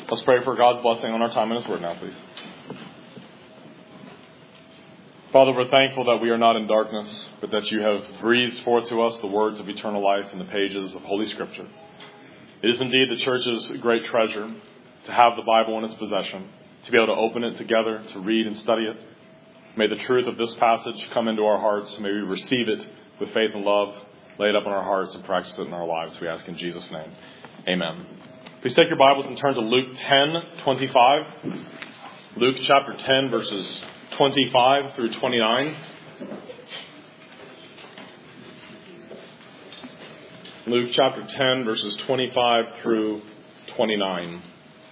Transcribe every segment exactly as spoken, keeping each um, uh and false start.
Let's pray for God's blessing on our time in His Word now, please. Father, we're thankful that we are not in darkness, but that you have breathed forth to us the words of eternal life in the pages of Holy Scripture. It is indeed the church's great treasure to have the Bible in its possession, to be able to open it together, to read and study it. May the truth of this passage come into our hearts. May we receive it with faith and love, lay it up in our hearts, and practice it in our lives. We ask in Jesus' name. Amen. Please take your Bibles and turn to Luke ten twenty-five. Luke chapter ten, verses twenty-five through twenty-nine. Luke chapter ten, verses twenty-five through twenty-nine.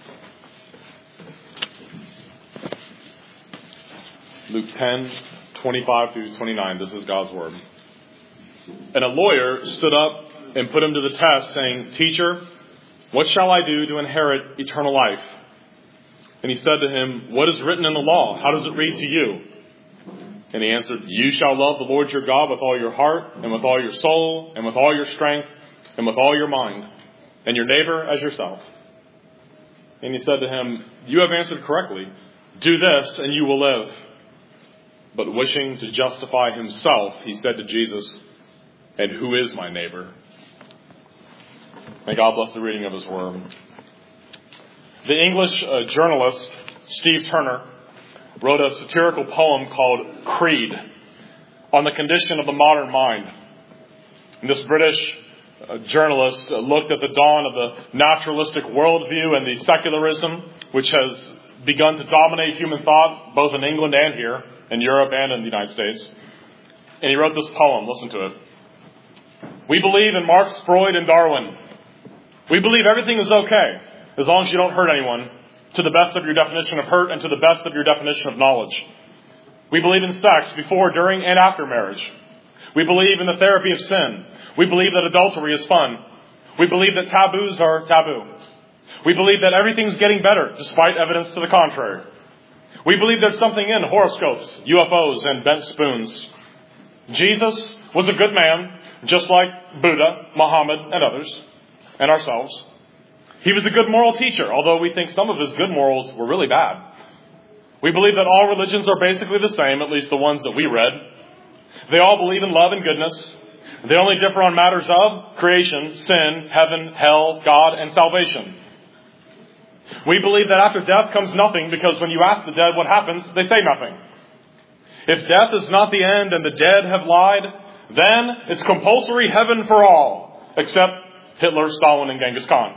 Luke ten, twenty-five through twenty-nine. This is God's Word. And a lawyer stood up and put him to the test, saying, "Teacher, what shall I do to inherit eternal life?" And he said to him, "What is written in the law? How does it read to you?" And he answered, "You shall love the Lord your God with all your heart, and with all your soul, and with all your strength, and with all your mind, and your neighbor as yourself." And he said to him, "You have answered correctly. Do this, and you will live." But wishing to justify himself, he said to Jesus, "And who is my neighbor?" May God bless the reading of His Word. The English uh, journalist Steve Turner wrote a satirical poem called Creed on the condition of the modern mind. And this British uh, journalist uh, looked at the dawn of the naturalistic worldview and the secularism which has begun to dominate human thought both in England and here, in Europe and in the United States. And he wrote this poem. Listen to it. "We believe in Marx, Freud, and Darwin. We believe everything is okay as long as you don't hurt anyone, to the best of your definition of hurt and to the best of your definition of knowledge. We believe in sex before, during, and after marriage. We believe in the therapy of sin. We believe that adultery is fun. We believe that taboos are taboo. We believe that everything's getting better despite evidence to the contrary. We believe there's something in horoscopes, U F Os, and bent spoons. Jesus was a good man, just like Buddha, Muhammad, and others, and ourselves. He was a good moral teacher, although we think some of his good morals were really bad. We believe that all religions are basically the same, at least the ones that we read. They all believe in love and goodness. They only differ on matters of creation, sin, heaven, hell, God, and salvation. We believe that after death comes nothing, because when you ask the dead what happens, they say nothing. If death is not the end and the dead have lied, then it's compulsory heaven for all, except Hitler, Stalin, and Genghis Khan.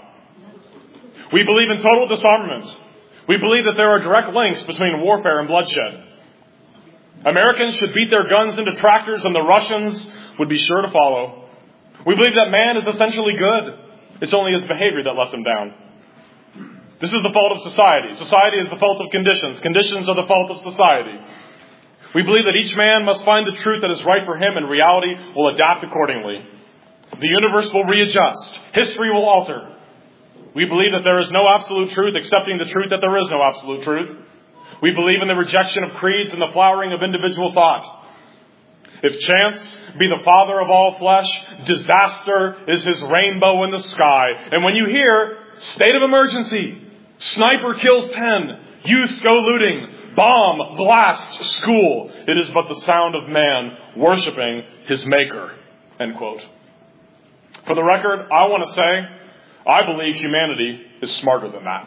We believe in total disarmament. We believe that there are direct links between warfare and bloodshed. Americans should beat their guns into tractors, and the Russians would be sure to follow. We believe that man is essentially good. It's only his behavior that lets him down. This is the fault of society. Society is the fault of conditions. Conditions are the fault of society. We believe that each man must find the truth that is right for him, and reality will adapt accordingly. The universe will readjust. History will alter. We believe that there is no absolute truth, accepting the truth that there is no absolute truth. We believe in the rejection of creeds and the flowering of individual thought. If chance be the father of all flesh, disaster is his rainbow in the sky. And when you hear state of emergency, sniper kills ten, youth go looting, bomb blasts school, it is but the sound of man worshiping his maker. End quote. For the record, I want to say, I believe humanity is smarter than that.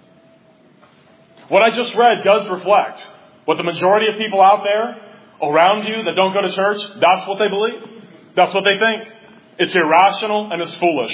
What I just read does reflect what the majority of people out there around you that don't go to church, that's what they believe. That's what they think. It's irrational and it's foolish.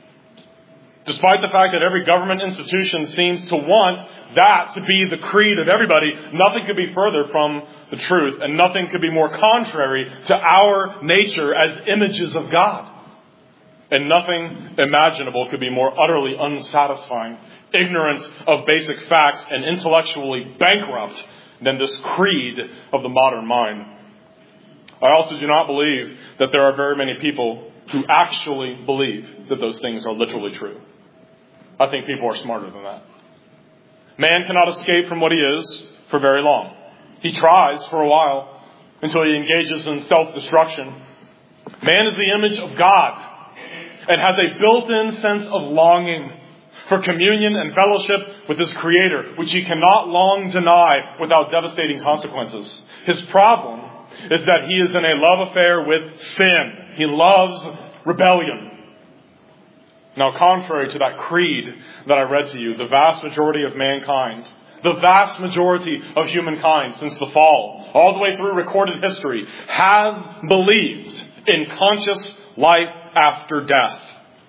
Despite the fact that every government institution seems to want that to be the creed of everybody, nothing could be further from the truth, and nothing could be more contrary to our nature as images of God. And nothing imaginable could be more utterly unsatisfying, ignorant of basic facts, and intellectually bankrupt than this creed of the modern mind. I also do not believe that there are very many people who actually believe that those things are literally true. I think people are smarter than that. Man cannot escape from what he is for very long. He tries for a while until he engages in self-destruction. Man is the image of God and has a built-in sense of longing for communion and fellowship with his Creator, which he cannot long deny without devastating consequences. His problem is that he is in a love affair with sin. He loves rebellion. Now, contrary to that creed that I read to you, the vast majority of mankind, the vast majority of humankind since the fall, all the way through recorded history, has believed in conscious life after death.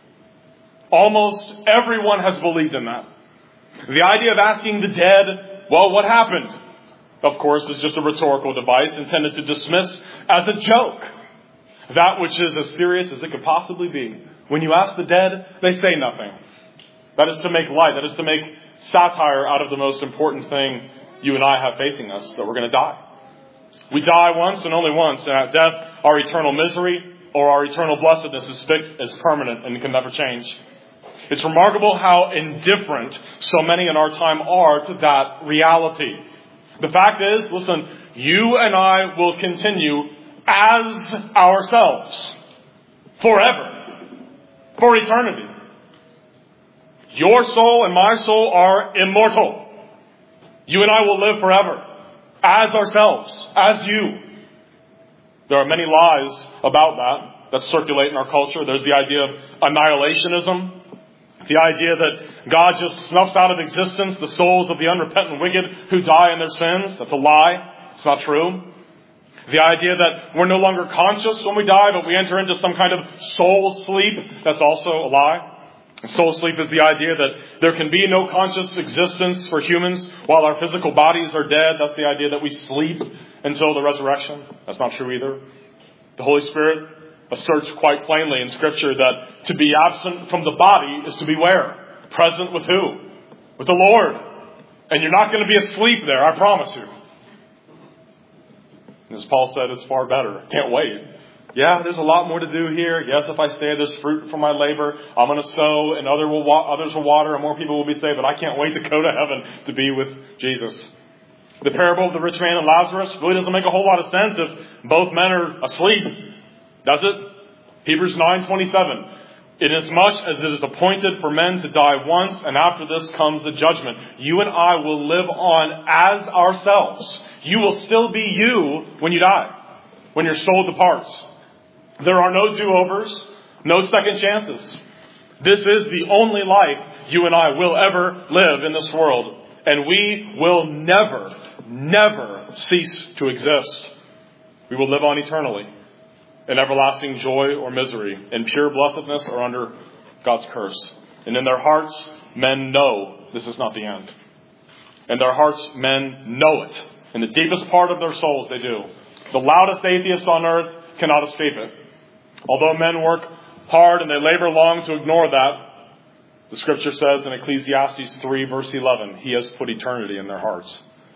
Almost everyone has believed in that. The idea of asking the dead, well, what happened? Of course, is just a rhetorical device intended to dismiss as a joke that which is as serious as it could possibly be. When you ask the dead, they say nothing. That is to make light. That is to make satire out of the most important thing you and I have facing us, that we're going to die. We die once and only once, and at death, our eternal misery or our eternal blessedness is fixed as permanent and can never change. It's remarkable how indifferent so many in our time are to that reality. The fact is, listen, you and I will continue as ourselves forever, for eternity. Your soul and my soul are immortal. You and I will live forever as ourselves, as you. There are many lies about that that circulate in our culture. There's the idea of annihilationism. The idea that God just snuffs out of existence the souls of the unrepentant wicked who die in their sins. That's a lie. It's not true. The idea that we're no longer conscious when we die, but we enter into some kind of soul sleep. That's also a lie. Soul sleep is the idea that there can be no conscious existence for humans while our physical bodies are dead. That's the idea that we sleep until the resurrection. That's not true either. The Holy Spirit asserts quite plainly in Scripture that to be absent from the body is to be where? Present with who? With the Lord. And you're not going to be asleep there, I promise you. And as Paul said, it's far better. Can't wait. Yeah, there's a lot more to do here. Yes, if I stay, there's fruit from my labor. I'm going to sow, and other will wa- others will water, and more people will be saved. But I can't wait to go to heaven to be with Jesus. The parable of the rich man and Lazarus really doesn't make a whole lot of sense if both men are asleep. Does it? Hebrews nine twenty-seven. Inasmuch as it is appointed for men to die once, and after this comes the judgment. You and I will live on as ourselves. You will still be you when you die, when your soul departs. There are no do-overs, no second chances. This is the only life you and I will ever live in this world. And we will never, never cease to exist. We will live on eternally in everlasting joy or misery, in pure blessedness or under God's curse. And in their hearts, men know this is not the end. In their hearts, men know it. In the deepest part of their souls, they do. The loudest atheists on earth cannot escape it. Although men work hard and they labor long to ignore that, the Scripture says in Ecclesiastes three, verse eleven, He has put eternity in their hearts.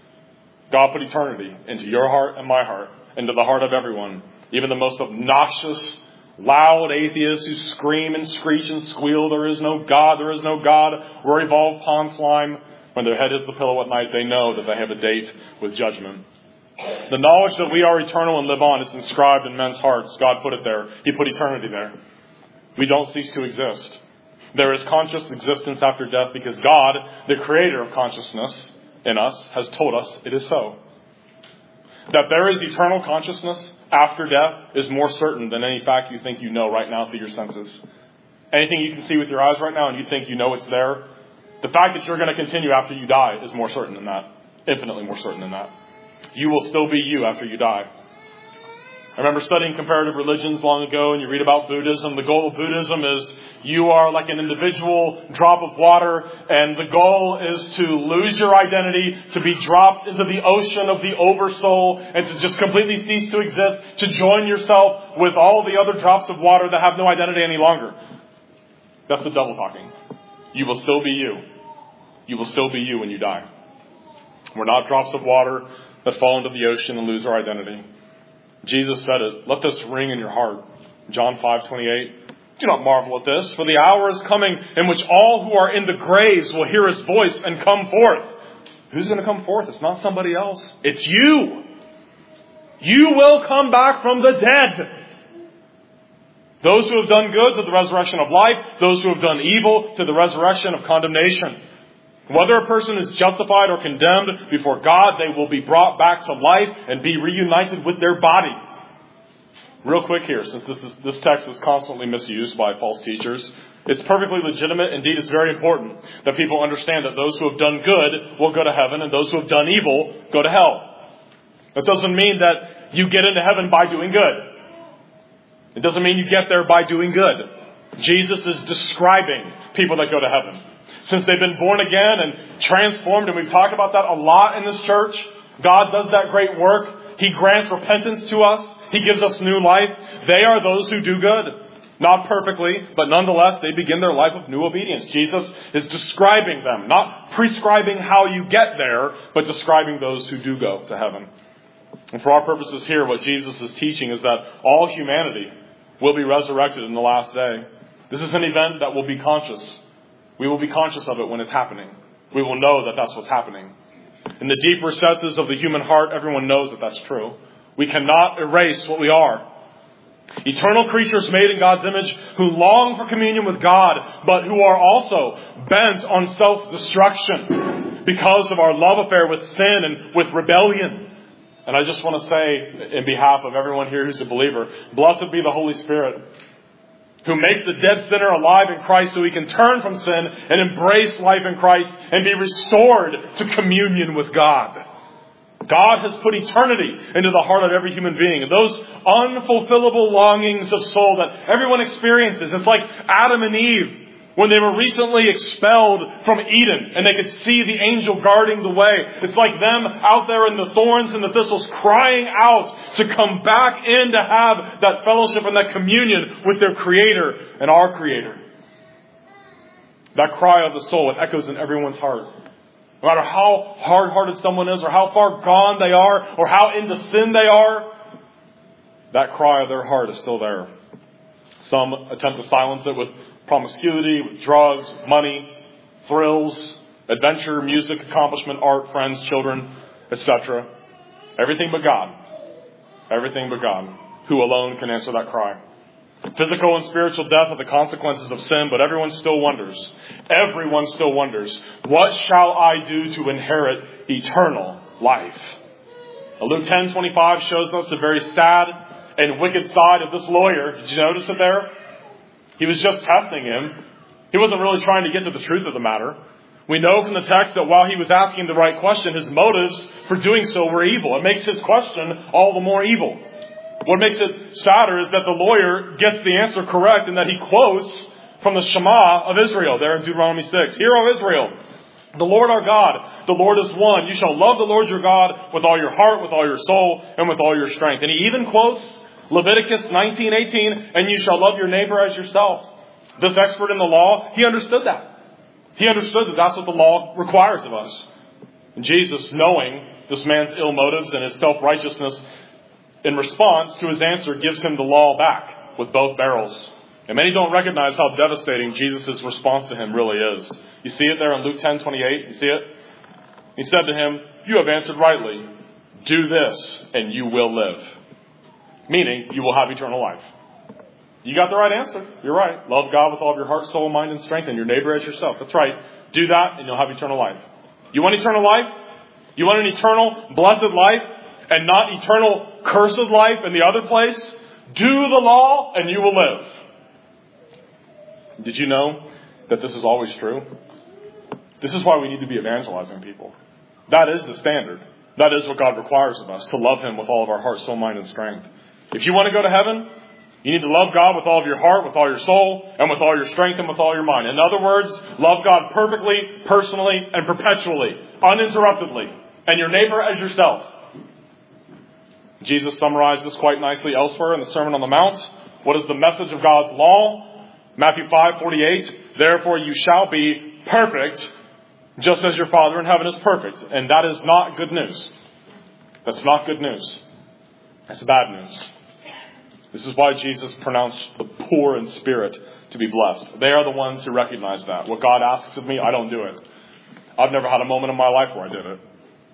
God put eternity into your heart and my heart, into the heart of everyone. Even the most obnoxious, loud atheists who scream and screech and squeal, there is no God, there is no God, or evolve pond slime. When their head hits the pillow at night, they know that they have a date with judgment. The knowledge that we are eternal and live on is inscribed in men's hearts. God put it there. He put eternity there. We don't cease to exist. There is conscious existence after death because God, the creator of consciousness in us, has told us it is so. That there is eternal consciousness after death is more certain than any fact you think you know right now through your senses. Anything you can see with your eyes right now and you think you know it's there, the fact that you're going to continue after you die is more certain than that. Infinitely more certain than that. You will still be you after you die. I remember studying comparative religions long ago, and you read about Buddhism. The goal of Buddhism is you are like an individual drop of water, and the goal is to lose your identity, to be dropped into the ocean of the oversoul, and to just completely cease to exist, to join yourself with all the other drops of water that have no identity any longer. That's the devil talking. You will still be you. You will still be you when you die. We're not drops of water that fall into the ocean and lose our identity. Jesus said it. Let this ring in your heart. John five twenty-eight. Do not marvel at this, for the hour is coming in which all who are in the graves will hear His voice and come forth. Who's going to come forth? It's not somebody else. It's you. You will come back from the dead. Those who have done good to the resurrection of life. Those who have done evil to the resurrection of condemnation. Whether a person is justified or condemned before God, they will be brought back to life and be reunited with their body. Real quick here, since this, is, this text is constantly misused by false teachers, it's perfectly legitimate. Indeed, it's very important that people understand that those who have done good will go to heaven and those who have done evil go to hell. That doesn't mean that you get into heaven by doing good. It doesn't mean you get there by doing good. Jesus is describing people that go to heaven. Since they've been born again and transformed, and we've talked about that a lot in this church, God does that great work. He grants repentance to us. He gives us new life. They are those who do good. Not perfectly, but nonetheless, they begin their life of new obedience. Jesus is describing them, not prescribing how you get there, but describing those who do go to heaven. And for our purposes here, what Jesus is teaching is that all humanity will be resurrected in the last day. This is an event that will be conscious. We will be conscious of it when it's happening. We will know that that's what's happening. In the deep recesses of the human heart, everyone knows that that's true. We cannot erase what we are. Eternal creatures made in God's image who long for communion with God, but who are also bent on self-destruction because of our love affair with sin and with rebellion. And I just want to say, in behalf of everyone here who's a believer, blessed be the Holy Spirit, who makes the dead sinner alive in Christ so he can turn from sin and embrace life in Christ and be restored to communion with God. God has put eternity into the heart of every human being. And those unfulfillable longings of soul that everyone experiences. It's like Adam and Eve when they were recently expelled from Eden and they could see the angel guarding the way. It's like them out there in the thorns and the thistles crying out to come back in to have that fellowship and that communion with their Creator and our Creator. That cry of the soul, it echoes in everyone's heart. No matter how hard-hearted someone is or how far gone they are or how into sin they are, that cry of their heart is still there. Some attempt to silence it with promiscuity, with drugs, with money, thrills, adventure, music, accomplishment, art, friends, children, et cetera. Everything but God. Everything but God, who alone can answer that cry. Physical and spiritual death are the consequences of sin, but everyone still wonders. Everyone still wonders, what shall I do to inherit eternal life? Now, Luke ten twenty-five shows us the very sad and wicked side of this lawyer. Did you notice it there? He was just testing him. He wasn't really trying to get to the truth of the matter. We know from the text that while he was asking the right question, his motives for doing so were evil. It makes his question all the more evil. What makes it sadder is that the lawyer gets the answer correct and that he quotes from the Shema of Israel there in Deuteronomy six. Hear, O Israel, the Lord our God, the Lord is one. You shall love the Lord your God with all your heart, with all your soul, and with all your strength. And he even quotes Leviticus nineteen eighteen, and you shall love your neighbor as yourself. This expert in the law, he understood that. He understood that that's what the law requires of us. And Jesus, knowing this man's ill motives and his self-righteousness, in response to his answer, gives him the law back with both barrels. And many don't recognize how devastating Jesus' response to him really is. You see it there in Luke ten twenty-eight. You see it? He said to him, you have answered rightly. Do this and you will live. Meaning, you will have eternal life. You got the right answer. You're right. Love God with all of your heart, soul, mind, and strength, and your neighbor as yourself. That's right. Do that and you'll have eternal life. You want eternal life? You want an eternal, blessed life and not eternal, cursed life in the other place? Do the law and you will live. Did you know that this is always true? This is why we need to be evangelizing people. That is the standard. That is what God requires of us, to love Him with all of our heart, soul, mind, and strength. If you want to go to heaven, you need to love God with all of your heart, with all your soul, and with all your strength, and with all your mind. In other words, love God perfectly, personally, and perpetually, uninterruptedly, and your neighbor as yourself. Jesus summarized this quite nicely elsewhere in the Sermon on the Mount. What is the message of God's law? Matthew five forty-eight, therefore you shall be perfect, just as your Father in heaven is perfect. And that is not good news. That's not good news. That's bad news. This is why Jesus pronounced the poor in spirit to be blessed. They are the ones who recognize that. What God asks of me, I don't do it. I've never had a moment in my life where I did it.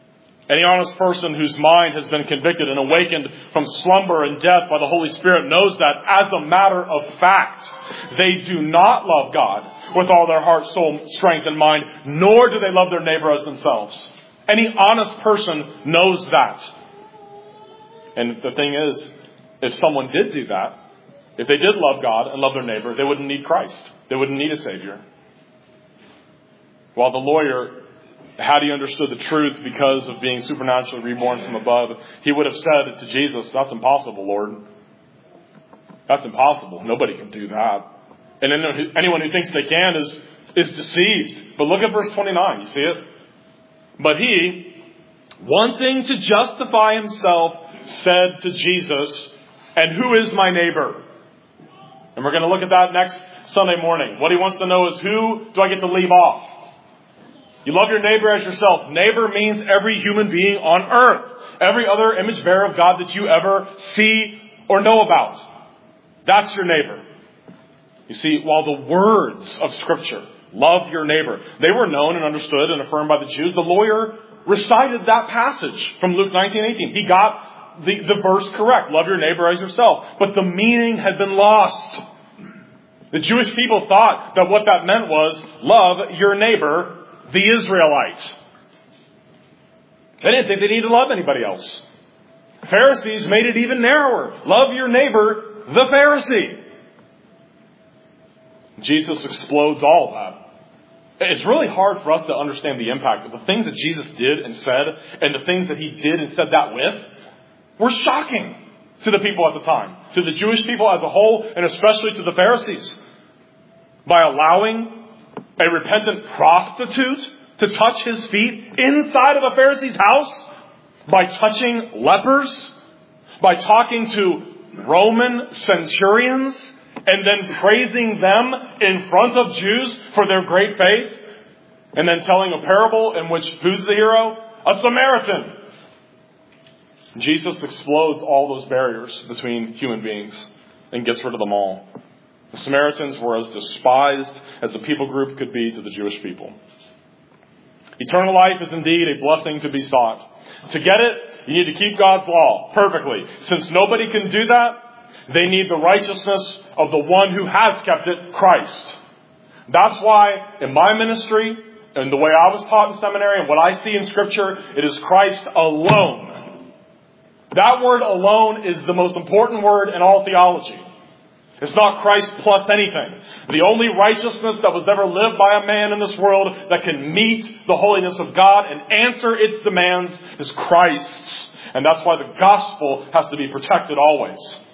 Any honest person whose mind has been convicted and awakened from slumber and death by the Holy Spirit knows that as a matter of fact, they do not love God with all their heart, soul, strength, and mind, nor do they love their neighbor as themselves. Any honest person knows that. And the thing is, if someone did do that, if they did love God and love their neighbor, they wouldn't need Christ. They wouldn't need a Savior. While the lawyer, had he understood the truth because of being supernaturally reborn from above, he would have said to Jesus, "That's impossible, Lord. That's impossible. Nobody can do that." And anyone who thinks they can is, is deceived. But look at verse twenty-nine. You see it? But he, wanting to justify himself, said to Jesus, "And who is my neighbor?" And we're going to look at that next Sunday morning. What he wants to know is, who do I get to leave off? You love your neighbor as yourself. Neighbor means every human being on earth. Every other image bearer of God that you ever see or know about. That's your neighbor. You see, while the words of Scripture, love your neighbor, they were known and understood and affirmed by the Jews, the lawyer recited that passage from Luke nineteen eighteen. He got the, the verse correct. Love your neighbor as yourself. But the meaning had been lost. The Jewish people thought that what that meant was, love your neighbor, the Israelite. They didn't think they needed to love anybody else. Pharisees made it even narrower. Love your neighbor, the Pharisee. Jesus explodes all of that. It's really hard for us to understand the impact of the things that Jesus did and said, and the things that he did and said that with were shocking to the people at the time, to the Jewish people as a whole, and especially to the Pharisees. By allowing a repentant prostitute to touch his feet inside of a Pharisee's house, by touching lepers, by talking to Roman centurions, and then praising them in front of Jews for their great faith, and then telling a parable in which, who's the hero? A Samaritan. Jesus explodes all those barriers between human beings and gets rid of them all. The Samaritans were as despised as the people group could be to the Jewish people. Eternal life is indeed a blessing to be sought. To get it, you need to keep God's law perfectly. Since nobody can do that, they need the righteousness of the one who has kept it, Christ. That's why in my ministry, and the way I was taught in seminary, and what I see in Scripture, it is Christ alone. That word alone is the most important word in all theology. It's not Christ plus anything. The only righteousness that was ever lived by a man in this world that can meet the holiness of God and answer its demands is Christ's. And that's why the gospel has to be protected always.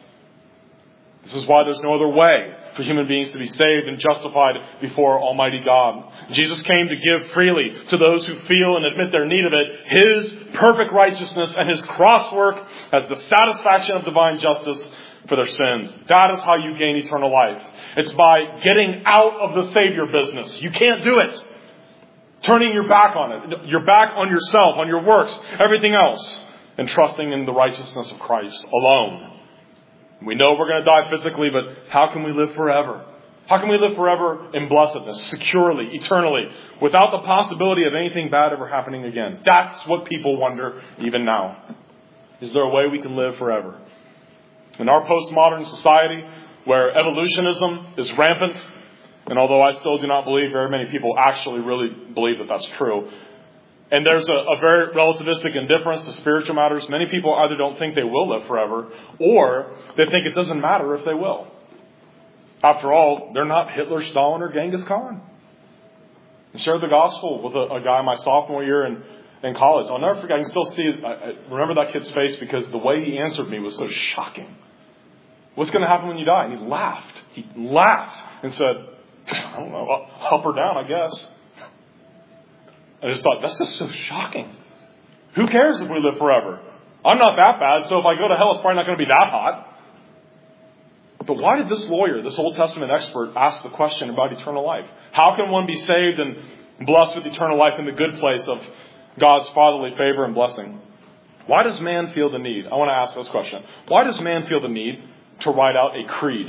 This is why there's no other way for human beings to be saved and justified before Almighty God. Jesus came to give freely to those who feel and admit their need of it His perfect righteousness and His cross work as the satisfaction of divine justice for their sins. That is how you gain eternal life. It's by getting out of the Savior business. You can't do it. Turning your back on it. Your back on yourself, on your works, everything else. And trusting in the righteousness of Christ alone. We know we're going to die physically, but how can we live forever? How can we live forever in blessedness, securely, eternally, without the possibility of anything bad ever happening again? That's what people wonder even now. Is there a way we can live forever? In our postmodern society, where evolutionism is rampant, and although I still do not believe very many people actually really believe that that's true, and there's a, a very relativistic indifference to spiritual matters, many people either don't think they will live forever, or they think it doesn't matter if they will. After all, they're not Hitler, Stalin, or Genghis Khan. I shared the gospel with a, a guy my sophomore year in, in college. I'll never forget, I can still see, I, I remember that kid's face because the way he answered me was so shocking. What's going to happen when you die? And he laughed. He laughed and said, I don't know, up or down, I guess. I just thought, that's just so shocking. Who cares if we live forever? I'm not that bad, so if I go to hell, it's probably not going to be that hot. But why did this lawyer, this Old Testament expert, ask the question about eternal life? How can one be saved and blessed with eternal life in the good place of God's fatherly favor and blessing? Why does man feel the need? I want to ask this question. Why does man feel the need to write out a creed?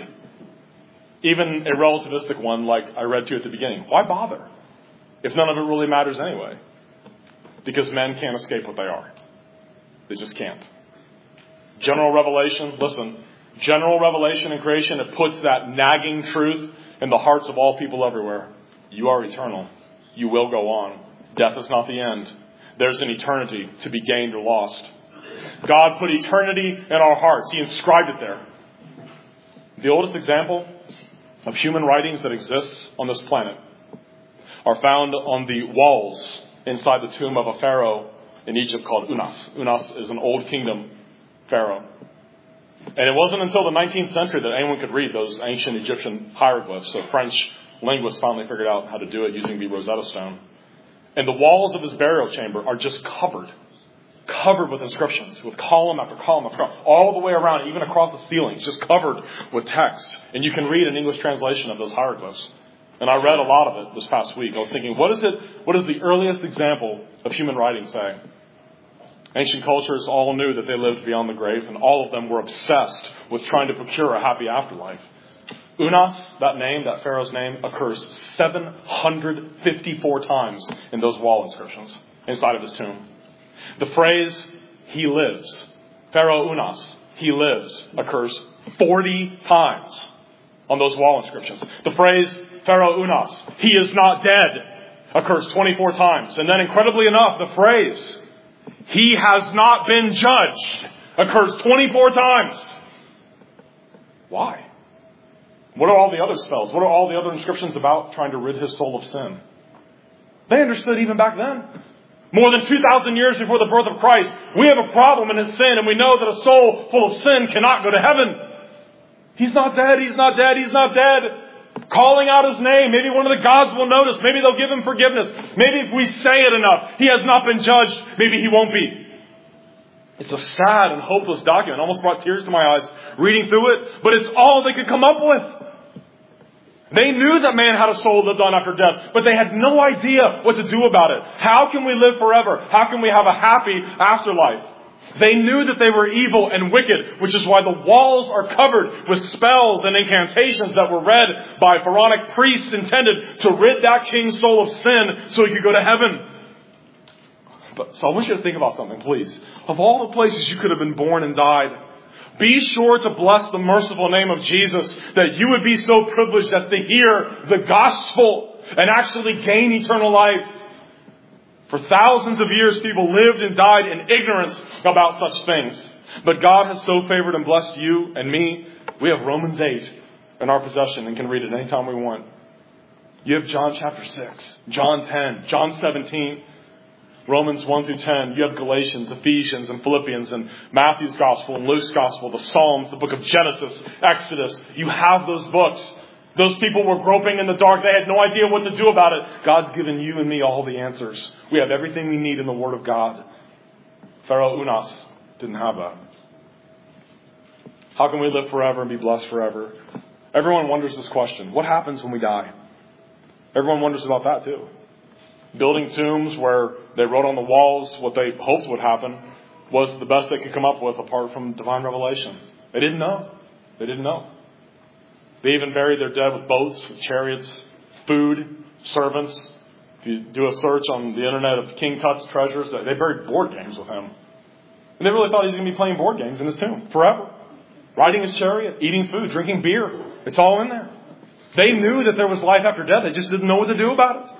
Even a relativistic one like I read to you at the beginning. Why bother? If none of it really matters anyway. because men can't escape what they are. They just can't. General revelation, listen, general revelation in creation, it puts that nagging truth in the hearts of all people everywhere. You are eternal. You will go on. Death is not the end. There's an eternity to be gained or lost. God put eternity in our hearts. He inscribed it there. The oldest example of human writings that exists on this planet are found on the walls inside the tomb of a pharaoh in Egypt called Unas. Unas is an old kingdom pharaoh. And it wasn't until the nineteenth century that anyone could read those ancient Egyptian hieroglyphs. So French linguists finally figured out how to do it using the Rosetta Stone. And the walls of his burial chamber are just covered. Covered with inscriptions, with column after column after column, all the way around, even across the ceilings, just covered with text. And you can read an English translation of those hieroglyphs. And I read a lot of it this past week. I was thinking, what is it? What does the earliest example of human writing say? Ancient cultures all knew that they lived beyond the grave, and all of them were obsessed with trying to procure a happy afterlife. Unas, that name, that pharaoh's name, occurs seven hundred fifty-four times in those wall inscriptions inside of his tomb. The phrase, he lives, Pharaoh Unas, he lives, occurs forty times on those wall inscriptions. The phrase, Pharaoh Unas, he is not dead, occurs twenty-four times. And then incredibly enough, the phrase, he has not been judged, occurs twenty-four times. Why? What are all the other spells? What are all the other inscriptions about trying to rid his soul of sin? They understood even back then. More than two thousand years before the birth of Christ, we have a problem in his sin, and we know that a soul full of sin cannot go to heaven. He's not dead, he's not dead, he's not dead. Calling out his name, maybe one of the gods will notice, maybe they'll give him forgiveness. Maybe if we say it enough, he has not been judged, maybe he won't be. It's a sad and hopeless document. It almost brought tears to my eyes reading through it, but it's all they could come up with. They knew that man had a soul lived on after death, but they had no idea what to do about it. How can we live forever? How can we have a happy afterlife? They knew that they were evil and wicked, which is why the walls are covered with spells and incantations that were read by pharaonic priests intended to rid that king's soul of sin so he could go to heaven. But, so I want you to think about something, please. Of all the places you could have been born and died, be sure to bless the merciful name of Jesus, that you would be so privileged as to hear the gospel and actually gain eternal life. For thousands of years, people lived and died in ignorance about such things. But God has so favored and blessed you and me. We have Romans eight in our possession and can read it anytime we want. You have John chapter six, John ten, John seventeen. Romans one through ten, you have Galatians, Ephesians, and Philippians, and Matthew's Gospel, and Luke's Gospel, the Psalms, the book of Genesis, Exodus. You have those books. Those people were groping in the dark. They had no idea what to do about it. God's given you and me all the answers. We have everything we need in the Word of God. Pharaoh Unas didn't have that. How can we live forever and be blessed forever? Everyone wonders this question. What happens when we die? Everyone wonders about that too. Building tombs where they wrote on the walls what they hoped would happen was the best they could come up with apart from divine revelation. They didn't know. They didn't know. They even buried their dead with boats, with chariots, food, servants. If you do a search on the internet of King Tut's treasures, they buried board games with him. And they really thought he was going to be playing board games in his tomb forever. Riding his chariot, eating food, drinking beer. It's all in there. They knew that there was life after death. They just didn't know what to do about it.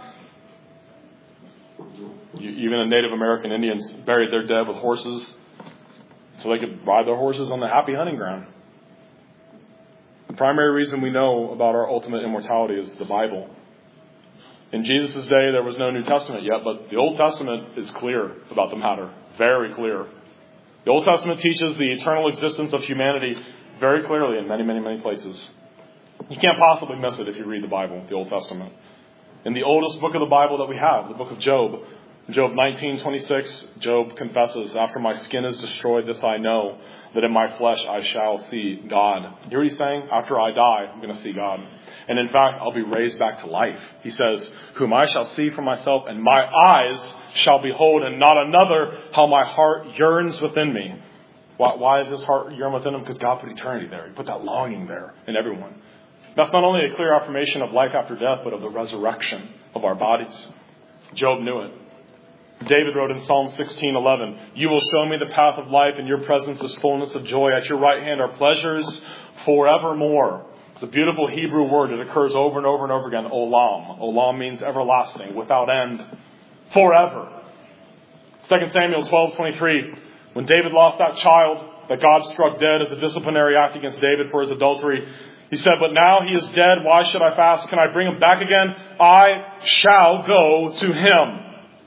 Even the Native American Indians buried their dead with horses so they could ride their horses on the happy hunting ground. The primary reason we know about our ultimate immortality is the Bible. In Jesus' day, there was no New Testament yet, but the Old Testament is clear about the matter. Very clear. The Old Testament teaches the eternal existence of humanity very clearly in many, many, many places. You can't possibly miss it if you read the Bible, the Old Testament. In the oldest book of the Bible that we have, the book of Job, Job nineteen twenty-six, Job confesses, after my skin is destroyed, this I know, that in my flesh I shall see God. You hear what he's saying? After I die, I'm going to see God. And in fact, I'll be raised back to life. He says, whom I shall see for myself, and my eyes shall behold, and not another, how my heart yearns within me. Why, why is his heart yearn within him? Because God put eternity there. He put that longing there in everyone. That's not only a clear affirmation of life after death, but of the resurrection of our bodies. Job knew it. David wrote in Psalm sixteen eleven, "You will show me the path of life. In your presence is fullness of joy. At your right hand are pleasures forevermore." It's a beautiful Hebrew word. It occurs over and over and over again. Olam. Olam means everlasting, without end, forever. Second Samuel twelve twenty-three, when David lost that child that God struck dead as a disciplinary act against David for his adultery, he said, "But now he is dead. Why should I fast? Can I bring him back again? I shall go to him."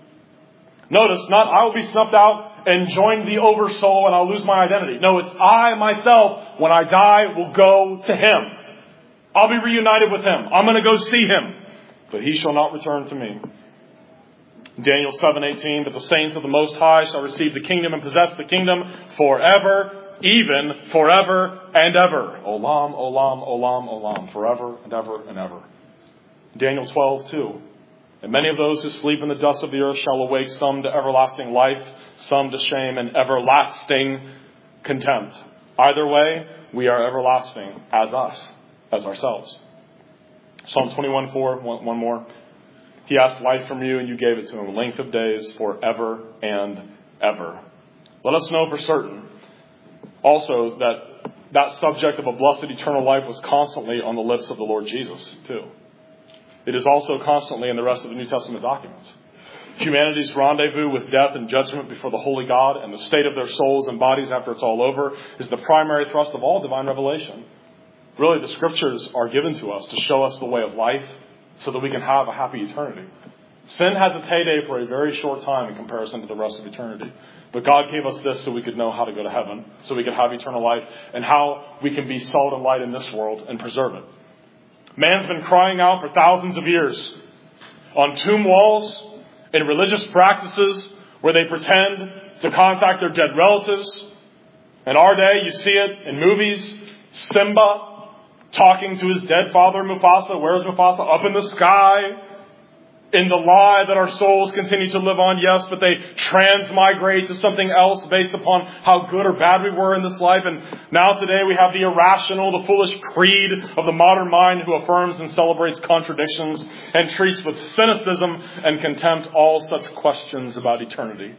Notice, not I will be snuffed out and join the oversoul and I'll lose my identity. No, it's I myself, when I die, will go to him. I'll be reunited with him. I'm going to go see him. But he shall not return to me. Daniel seven eighteen, "But the saints of the Most High shall receive the kingdom and possess the kingdom forever, even forever and ever." Olam, olam, olam, olam. Forever and ever and ever. Daniel twelve two. "And many of those who sleep in the dust of the earth shall awake, some to everlasting life, some to shame and everlasting contempt." Either way, we are everlasting as us, as ourselves. Psalm twenty-one four, one, one more. "He asked life from you and you gave it to him, length of days forever and ever." Let us know for certain also that that subject of a blessed eternal life was constantly on the lips of the Lord Jesus too. It is also constantly in the rest of the New Testament documents. Humanity's rendezvous with death and judgment before the holy God and the state of their souls and bodies after it's all over is the primary thrust of all divine revelation. Really, the scriptures are given to us to show us the way of life so that we can have a happy eternity. Sin has its heyday for a very short time in comparison to the rest of eternity. But God gave us this so we could know how to go to heaven, so we could have eternal life, and how we can be salt and light in this world and preserve it. Man's been crying out for thousands of years on tomb walls, in religious practices where they pretend to contact their dead relatives. In our day, you see it in movies. Simba talking to his dead father, Mufasa. Where's Mufasa? Up in the sky. In the lie that our souls continue to live on, yes, but they transmigrate to something else based upon how good or bad we were in this life. And now today we have the irrational, the foolish creed of the modern mind who affirms and celebrates contradictions and treats with cynicism and contempt all such questions about eternity.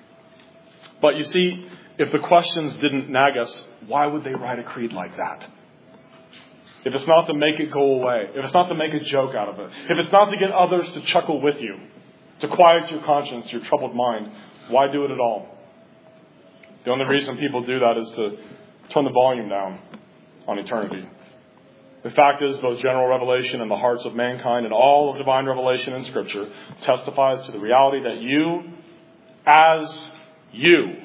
But you see, if the questions didn't nag us, why would they write a creed like that? If it's not to make it go away, if it's not to make a joke out of it, if it's not to get others to chuckle with you, to quiet your conscience, your troubled mind, why do it at all? The only reason people do that is to turn the volume down on eternity. The fact is, both general revelation and the hearts of mankind and all of divine revelation in Scripture testifies to the reality that you, as you,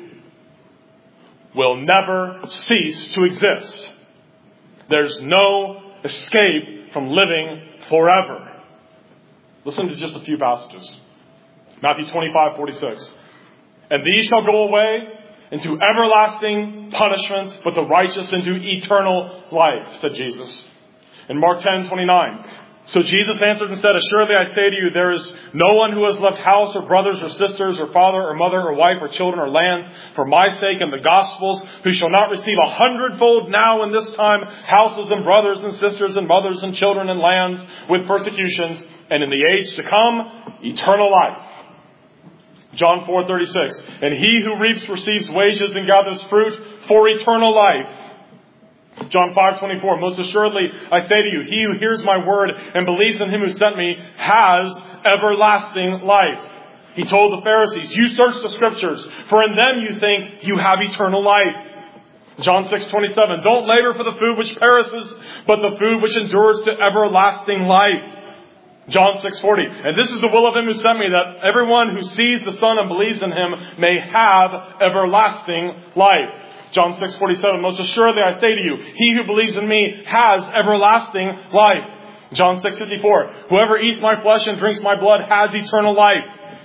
will never cease to exist. There's no escape from living forever. Listen to just a few passages. Matthew twenty-five forty-six. "And these shall go away into everlasting punishment, but the righteous into eternal life," said Jesus. In Mark ten twenty-nine. "So Jesus answered and said, Assuredly I say to you, there is no one who has left house or brothers or sisters or father or mother or wife or children or lands for my sake and the gospel's, who shall not receive a hundredfold now in this time houses and brothers and sisters and mothers and children and lands with persecutions, and in the age to come, eternal life." John four thirty-six. "And he who reaps receives wages and gathers fruit for eternal life." John five twenty-four. "Most assuredly, I say to you, he who hears my word and believes in him who sent me has everlasting life." He told the Pharisees, "You search the scriptures, for in them you think you have eternal life." John six twenty-seven. "Don't labor for the food which perishes, but the food which endures to everlasting life." John six forty. "And this is the will of him who sent me, that everyone who sees the Son and believes in him may have everlasting life." John six forty-seven. "Most assuredly I say to you, he who believes in me has everlasting life." John six fifty-four. "Whoever eats my flesh and drinks my blood has eternal life."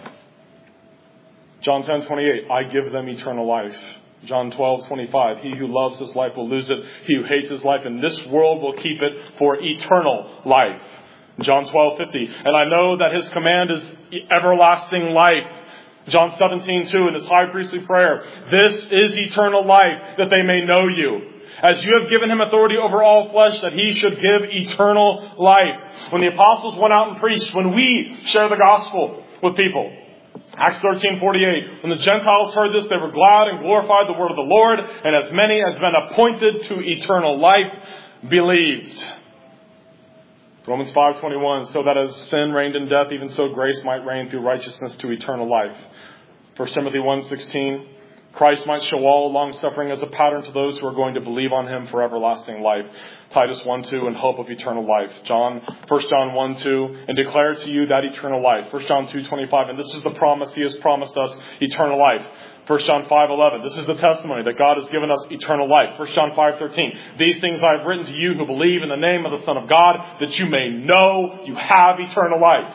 John ten twenty-eight. "I give them eternal life." John twelve twenty-five. "He who loves his life will lose it. He who hates his life in this world will keep it for eternal life." John twelve fifty. "And I know that his command is everlasting life." John seventeen two, in his high priestly prayer, "This is eternal life, that they may know you, as you have given him authority over all flesh, that he should give eternal life." When the apostles went out and preached, when we share the gospel with people, Acts thirteen forty-eight. When the Gentiles heard this, they were glad and glorified the word of the Lord, and as many as been appointed to eternal life believed. Romans five twenty-one. So that as sin reigned in death, even so grace might reign through righteousness to eternal life. First Timothy one sixteen. Christ might show all long suffering as a pattern to those who are going to believe on him for everlasting life. Titus one two, and hope of eternal life. John, First John one two, and declare to you that eternal life. First John two twenty-five, and this is the promise he has promised us, eternal life. First John five eleven, this is the testimony that God has given us eternal life. First John five thirteen, these things I have written to you who believe in the name of the Son of God, that you may know you have eternal life.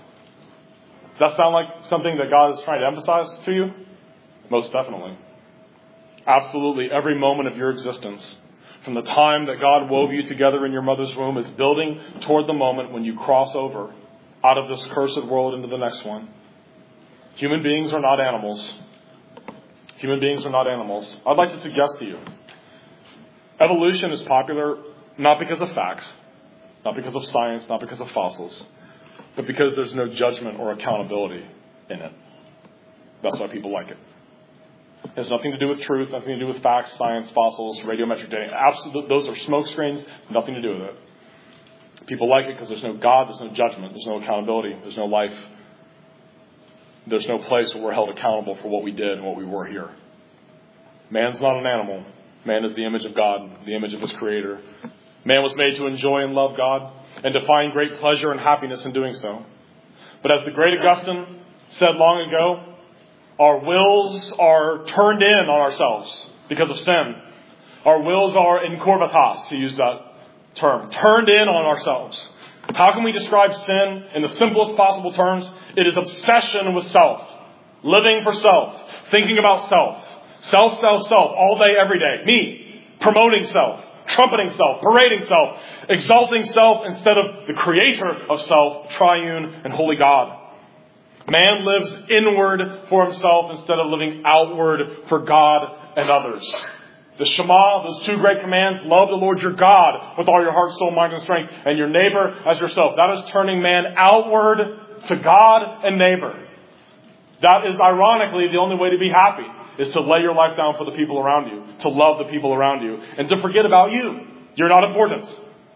Does that sound like something that God is trying to emphasize to you? Most definitely. Absolutely every moment of your existence, from the time that God wove you together in your mother's womb, is building toward the moment when you cross over out of this cursed world into the next one. Human beings are not animals. Human beings are not animals. I'd like to suggest to you, evolution is popular not because of facts, not because of science, not because of fossils, but because there's no judgment or accountability in it. That's why people like it. It has nothing to do with truth, nothing to do with facts, science, fossils, radiometric dating. Absolutely, those are smoke screens, nothing to do with it. People like it because there's no God, there's no judgment, there's no accountability, there's no life. There's no place where we're held accountable for what we did and what we were here. Man's not an animal. Man is the image of God, the image of his Creator. Man was made to enjoy and love God and to find great pleasure and happiness in doing so. But as the great Augustine said long ago, our wills are turned in on ourselves because of sin. Our wills are incurvatas, to use that term, turned in on ourselves. How can we describe sin in the simplest possible terms? It is obsession with self, living for self, thinking about self, self, self, self, all day, every day. Me, promoting self, trumpeting self, parading self, exalting self instead of the creator of self, triune and holy God. Man lives inward for himself instead of living outward for God and others. The Shema, those two great commands, love the Lord your God with all your heart, soul, mind, and strength, and your neighbor as yourself. That is turning man outward to God and neighbor. That is ironically the only way to be happy, is to lay your life down for the people around you, to love the people around you, and to forget about you. You're not important.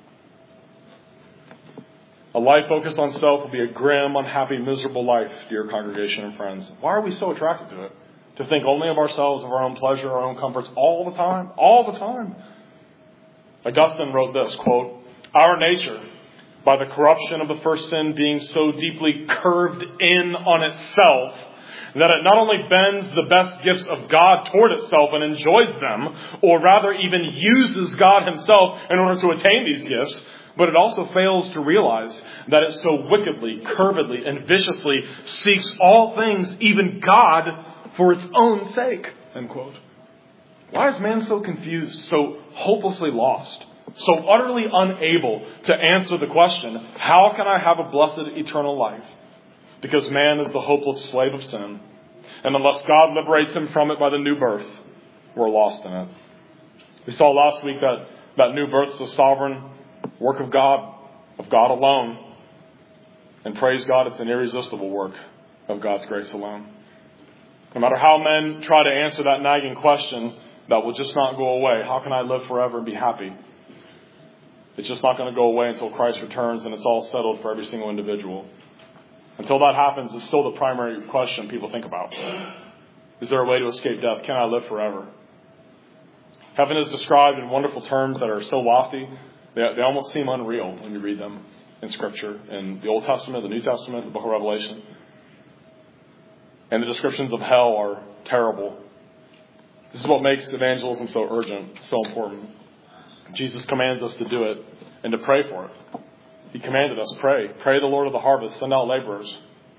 A life focused on self will be a grim, unhappy, miserable life, dear congregation and friends. Why are we so attracted to it? To think only of ourselves, of our own pleasure, our own comforts, all the time, all the time. Augustine wrote this, quote, our nature, by the corruption of the first sin being so deeply curved in on itself, that it not only bends the best gifts of God toward itself and enjoys them, or rather even uses God himself in order to attain these gifts, but it also fails to realize that it so wickedly, curvedly, and viciously seeks all things, even God, for its own sake. End quote. Why is man so confused, so hopelessly lost, so utterly unable to answer the question, how can I have a blessed eternal life? Because man is the hopeless slave of sin. And unless God liberates him from it by the new birth, we're lost in it. We saw last week that that new birth is a sovereign work of God, of God alone. And praise God, it's an irresistible work of God's grace alone. No matter how men try to answer that nagging question that will just not go away, how can I live forever and be happy? It's just not going to go away until Christ returns and it's all settled for every single individual. Until that happens, it's still the primary question people think about. Is there a way to escape death? Can I live forever? Heaven is described in wonderful terms that are so lofty, they, they almost seem unreal when you read them in Scripture, in the Old Testament, the New Testament, the book of Revelation. And the descriptions of hell are terrible. This is what makes evangelism so urgent, so important. Jesus commands us to do it and to pray for it. He commanded us, pray. Pray the Lord of the harvest, send out laborers.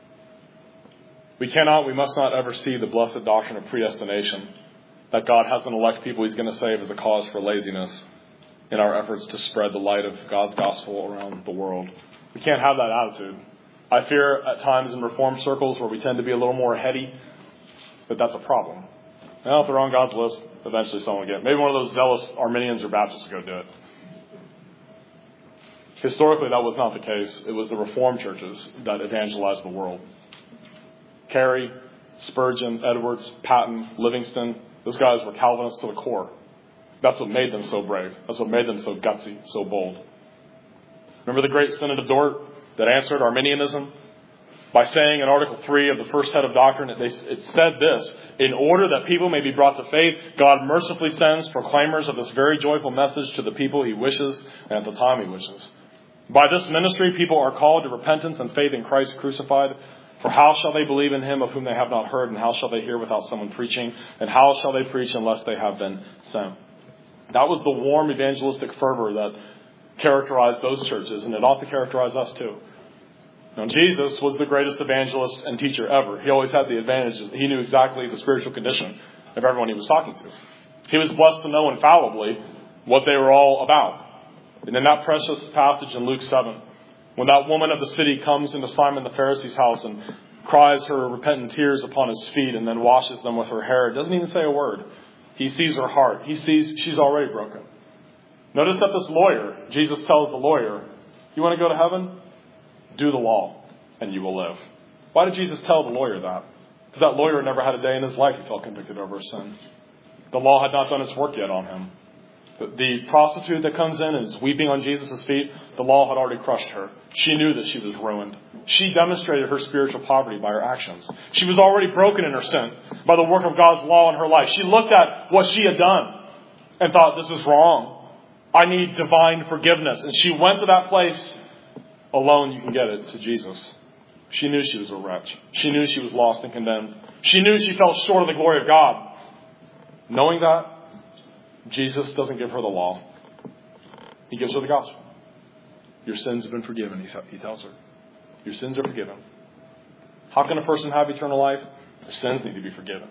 We cannot, we must not ever see the blessed doctrine of predestination, that God hasn't elect people he's going to save as a cause for laziness in our efforts to spread the light of God's gospel around the world. We can't have that attitude. I fear at times in Reformed circles where we tend to be a little more heady, that that's a problem. Now, if they're on God's list, eventually someone will get it. Maybe one of those zealous Arminians or Baptists will go do it. Historically, that was not the case. It was the Reformed churches that evangelized the world. Carey, Spurgeon, Edwards, Patton, Livingston. Those guys were Calvinists to the core. That's what made them so brave. That's what made them so gutsy, so bold. Remember the great Synod of Dort that answered Arminianism? By saying in Article three of the first head of doctrine, it, it said this: in order that people may be brought to faith, God mercifully sends proclaimers of this very joyful message to the people he wishes and at the time he wishes. By this ministry, people are called to repentance and faith in Christ crucified. For how shall they believe in him of whom they have not heard? And how shall they hear without someone preaching? And how shall they preach unless they have been sent? That was the warm evangelistic fervor that characterized those churches, and it ought to characterize us too. Now, Jesus was the greatest evangelist and teacher ever. He always had the advantage. He knew exactly the spiritual condition of everyone he was talking to. He was blessed to know infallibly what they were all about. And in that precious passage in Luke seven, when that woman of the city comes into Simon the Pharisee's house and cries her repentant tears upon his feet and then washes them with her hair, doesn't even say a word. He sees her heart. He sees she's already broken. Notice that this lawyer, Jesus tells the lawyer, you want to go to heaven? Do the law, and you will live. Why did Jesus tell the lawyer that? Because that lawyer never had a day in his life he felt convicted over a sin. The law had not done its work yet on him. The prostitute that comes in and is weeping on Jesus' feet, the law had already crushed her. She knew that she was ruined. She demonstrated her spiritual poverty by her actions. She was already broken in her sin by the work of God's law in her life. She looked at what she had done and thought, this is wrong. I need divine forgiveness. And she went to that place. Alone you can get it, to Jesus. She knew she was a wretch. She knew she was lost and condemned. She knew she fell short of the glory of God. Knowing that, Jesus doesn't give her the law. He gives her the gospel. Your sins have been forgiven, he tells her. Your sins are forgiven. How can a person have eternal life? Their sins need to be forgiven.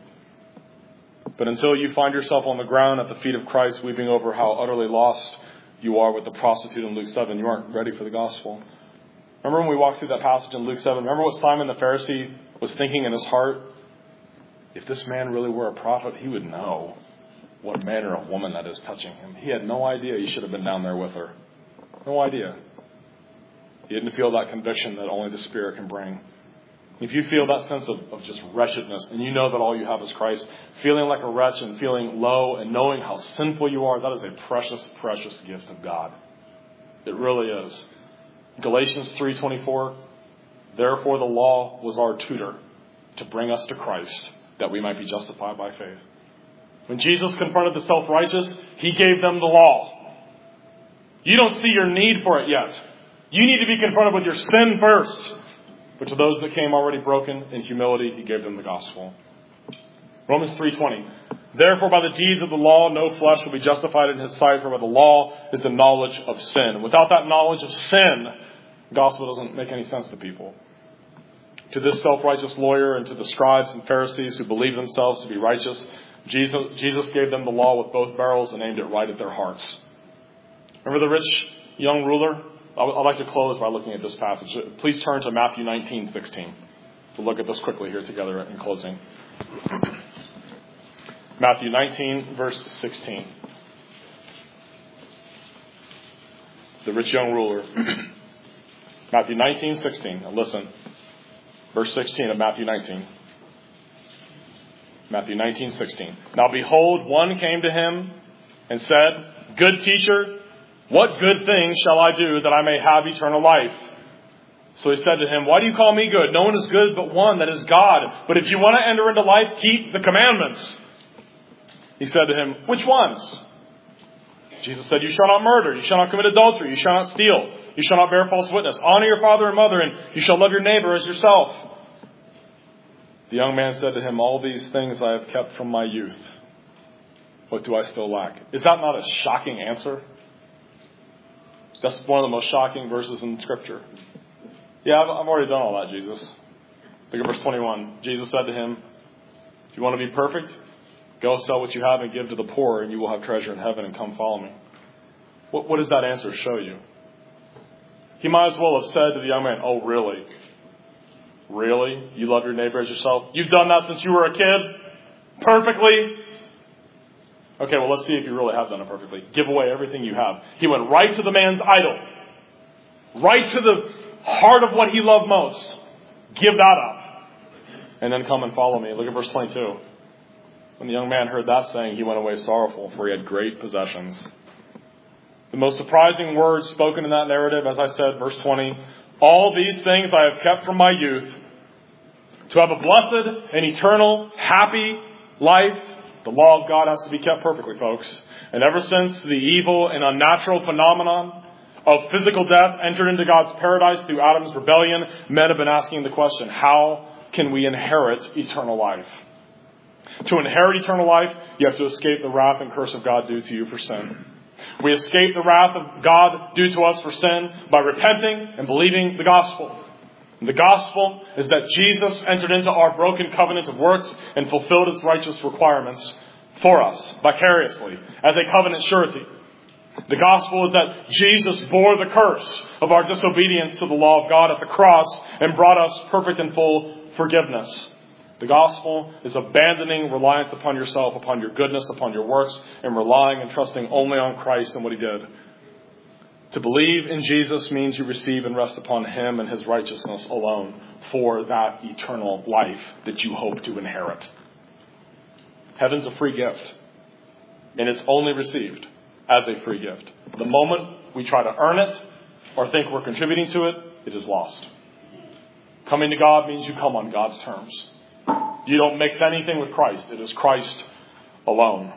But until you find yourself on the ground at the feet of Christ, weeping over how utterly lost you are with the prostitute in Luke seven, you aren't ready for the gospel. Remember when we walked through that passage in Luke seven? Remember what Simon the Pharisee was thinking in his heart? If this man really were a prophet, he would know what man or a woman that is touching him. He had no idea he should have been down there with her. No idea. He didn't feel that conviction that only the Spirit can bring. If you feel that sense of, of just wretchedness, and you know that all you have is Christ, feeling like a wretch and feeling low and knowing how sinful you are, that is a precious, precious gift of God. It really is. Galatians three twenty-four, therefore the law was our tutor to bring us to Christ, that we might be justified by faith. When Jesus confronted the self-righteous, he gave them the law. You don't see your need for it yet. You need to be confronted with your sin first. But to those that came already broken in humility, he gave them the gospel. Romans three twenty. Therefore, by the deeds of the law, no flesh will be justified in his sight, for by the law is the knowledge of sin. Without that knowledge of sin, the gospel doesn't make any sense to people. To this self-righteous lawyer and to the scribes and Pharisees who believe themselves to be righteous, Jesus, Jesus gave them the law with both barrels and aimed it right at their hearts. Remember the rich young ruler? I'd like to close by looking at this passage. Please turn to Matthew nineteen sixteen. We'll look at this quickly here together in closing. Matthew nineteen, verse sixteen. The rich young ruler. Matthew nineteen sixteen. Now listen. Verse sixteen of Matthew nineteen. Matthew nineteen sixteen. Now behold, one came to him and said, Good teacher, what good thing shall I do that I may have eternal life? So he said to him, Why do you call me good? No one is good but one, that is God. But if you want to enter into life, keep the commandments. He said to him, Which ones? Jesus said, You shall not murder. You shall not commit adultery. You shall not steal. You shall not bear false witness. Honor your father and mother, and you shall love your neighbor as yourself. The young man said to him, All these things I have kept from my youth. What do I still lack? Is that not a shocking answer? That's one of the most shocking verses in Scripture. Yeah, I've, I've already done all that, Jesus. Look at verse twenty-one. Jesus said to him, If you want to be perfect, go sell what you have and give to the poor, and you will have treasure in heaven, and come follow me. What, what does that answer show you? He might as well have said to the young man, Oh, really? Really? You love your neighbor as yourself? You've done that since you were a kid? Perfectly? Okay, well, let's see if you really have done it perfectly. Give away everything you have. He went right to the man's idol. Right to the heart of what he loved most. Give that up. and then come and follow me. Look at verse twenty-two. When the young man heard that saying, he went away sorrowful, for he had great possessions. The most surprising words spoken in that narrative, as I said, verse twenty, all these things I have kept from my youth. To have a blessed and eternal, happy life, the law of God has to be kept perfectly, folks. And ever since the evil and unnatural phenomenon of physical death entered into God's paradise through Adam's rebellion, men have been asking the question, how can we inherit eternal life? To inherit eternal life, you have to escape the wrath and curse of God due to you for sin. We escape the wrath of God due to us for sin by repenting and believing the gospel. And the gospel is that Jesus entered into our broken covenant of works and fulfilled its righteous requirements for us vicariously as a covenant surety. The gospel is that Jesus bore the curse of our disobedience to the law of God at the cross and brought us perfect and full forgiveness. The gospel is abandoning reliance upon yourself, upon your goodness, upon your works, and relying and trusting only on Christ and what He did. To believe in Jesus means you receive and rest upon Him and His righteousness alone for that eternal life that you hope to inherit. Heaven's a free gift, and it's only received as a free gift. The moment we try to earn it or think we're contributing to it, it is lost. Coming to God means you come on God's terms. You don't mix anything with Christ. It is Christ alone.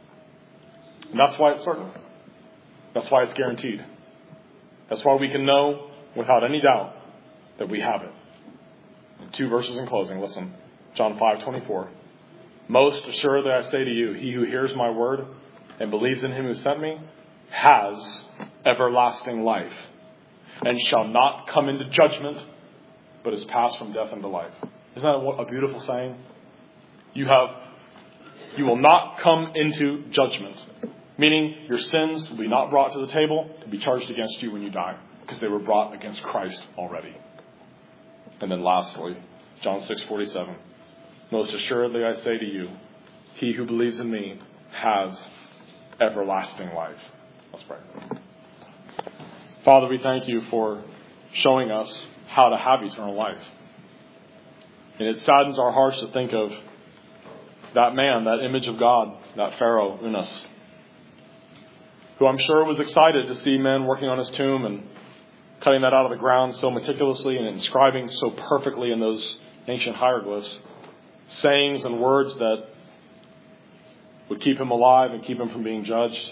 And that's why it's certain. That's why it's guaranteed. That's why we can know without any doubt that we have it. Two verses in closing. Listen. John five twenty-four. Most assuredly I say to you, he who hears my word and believes in him who sent me has everlasting life and shall not come into judgment, but is passed from death into life. Isn't that a beautiful saying? You have, you will not come into judgment. Meaning your sins will be not brought to the table to be charged against you when you die, because they were brought against Christ already. And then lastly, John six forty-seven. Most assuredly I say to you, he who believes in me has everlasting life. Let's pray. Father, we thank you for showing us how to have eternal life. And it saddens our hearts to think of that man, that image of God, that Pharaoh, Unas, who I'm sure was excited to see men working on his tomb and cutting that out of the ground so meticulously and inscribing so perfectly in those ancient hieroglyphs sayings and words that would keep him alive and keep him from being judged.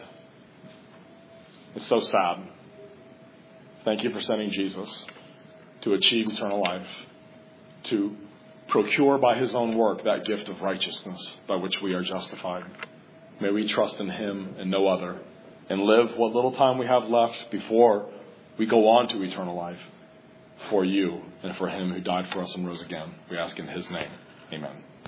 It's so sad. Thank you for sending Jesus to achieve eternal life, to procure by his own work that gift of righteousness by which we are justified. May we trust in him and no other, and live what little time we have left before we go on to eternal life for you and for him who died for us and rose again. We ask in his name. Amen.